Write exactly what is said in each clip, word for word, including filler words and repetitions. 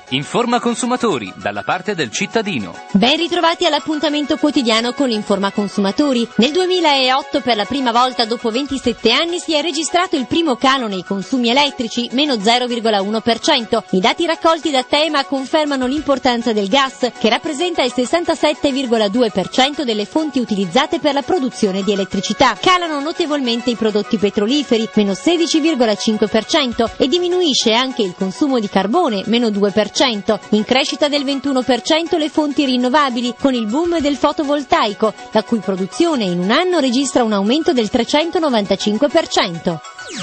Informa Consumatori, dalla parte del cittadino. Ben ritrovati all'appuntamento quotidiano con l'Informa Consumatori. Nel duemilaotto, per la prima volta dopo ventisette anni, si è registrato il primo calo nei consumi elettrici, meno zero virgola uno per cento. I dati raccolti da Tema confermano l'importanza del gas, che rappresenta il sessantasette virgola due per cento delle fonti utilizzate per la produzione di elettricità. Calano notevolmente i prodotti petroliferi, meno sedici virgola cinque per cento, e diminuisce anche il consumo di carbone, meno due per cento. In crescita del ventuno per cento le fonti rinnovabili, con il boom del fotovoltaico, la cui produzione in un anno registra un aumento del trecentonovantacinque per cento.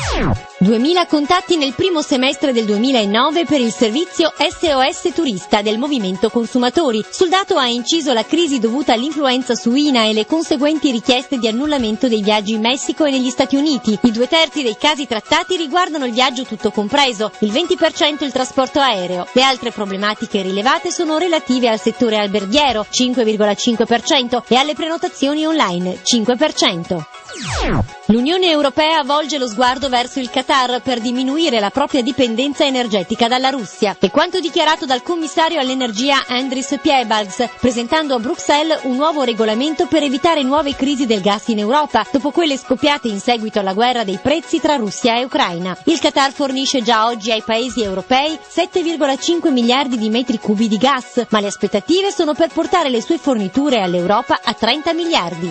duemila contatti nel primo semestre del duemilanove per il servizio S O S Turista del Movimento Consumatori. Sul dato ha inciso la crisi dovuta all'influenza suina e le conseguenti richieste di annullamento dei viaggi in Messico e negli Stati Uniti. I due terzi dei casi trattati riguardano il viaggio tutto compreso, il venti per cento il trasporto aereo. Le altre problematiche rilevate sono relative al settore alberghiero, cinque virgola cinque per cento, e alle prenotazioni online, cinque per cento. L'Unione Europea volge lo sguardo verso il Qatar per diminuire la propria dipendenza energetica dalla Russia. È quanto dichiarato dal commissario all'energia Andris Piebalgs, presentando a Bruxelles un nuovo regolamento per evitare nuove crisi del gas in Europa, dopo quelle scoppiate in seguito alla guerra dei prezzi tra Russia e Ucraina. Il Qatar fornisce già oggi ai paesi europei sette virgola cinque miliardi di metri cubi di gas, ma le aspettative sono per portare le sue forniture all'Europa a trenta miliardi.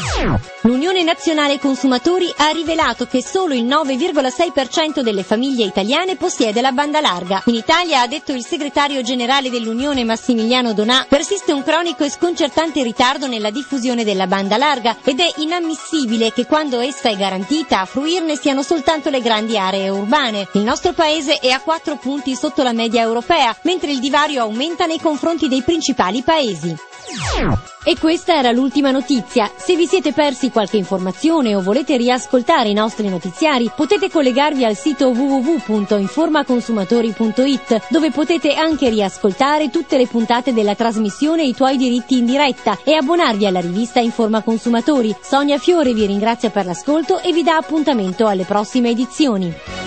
L'Unione Nazionale Consumatori ha rivelato che solo il nove virgola sei per cento delle famiglie italiane possiede la banda larga. In Italia, ha detto il segretario generale dell'Unione Massimiliano Donà, persiste un cronico e sconcertante ritardo nella diffusione della banda larga ed è inammissibile che quando essa è garantita a fruirne siano soltanto le grandi aree urbane. Il nostro paese è a quattro punti sotto la media europea, mentre il divario aumenta nei confronti dei principali paesi. E questa era l'ultima notizia. Se vi siete persi qualche informazione o volete riascoltare i nostri notiziari, potete collegarvi al sito w w w punto informaconsumatori punto i t, dove potete anche riascoltare tutte le puntate della trasmissione I tuoi diritti in diretta e abbonarvi alla rivista Informa Consumatori. Sonia Fiore vi ringrazia per l'ascolto e vi dà appuntamento alle prossime edizioni.